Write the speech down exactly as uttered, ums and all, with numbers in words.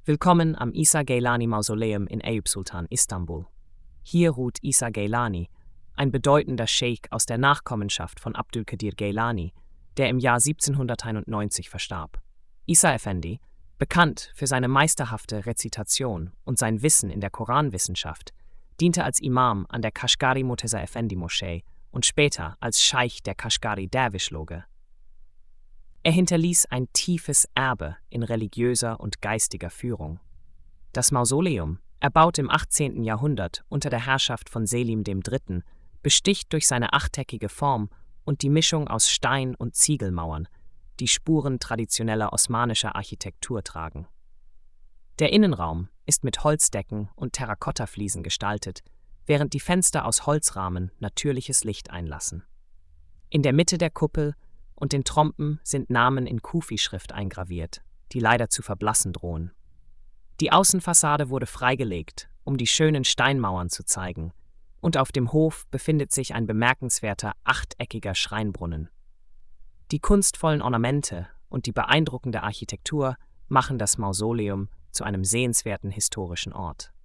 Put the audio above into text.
Willkommen am Isa Geylani Mausoleum in Eyüp Sultan, Istanbul. Hier ruht Isa Geylani, ein bedeutender Scheich aus der Nachkommenschaft von Abdülkadir Geylani, der im Jahr siebzehnhunderteinundneunzig verstarb. Isa Effendi, bekannt für seine meisterhafte Rezitation und sein Wissen in der Koranwissenschaft, diente als Imam an der Kaschgari Murteza Effendi Moschee und später als Scheich der Kaschgari Derwisch-Loge. Er hinterließ ein tiefes Erbe in religiöser und geistiger Führung. Das Mausoleum, erbaut im achtzehnten Jahrhundert unter der Herrschaft von Selim der Dritte., besticht durch seine achteckige Form und die Mischung aus Stein- und Ziegelmauern, die Spuren traditioneller osmanischer Architektur tragen. Der Innenraum ist mit Holzdecken und Terrakottafliesen gestaltet, während die Fenster aus Holzrahmen natürliches Licht einlassen. In der Mitte der Kuppel und den Trompen sind Namen in Kufi-Schrift eingraviert, die leider zu verblassen drohen. Die Außenfassade wurde freigelegt, um die schönen Steinmauern zu zeigen, und auf dem Hof befindet sich ein bemerkenswerter achteckiger Schreinbrunnen. Die kunstvollen Ornamente und die beeindruckende Architektur machen das Mausoleum zu einem sehenswerten historischen Ort.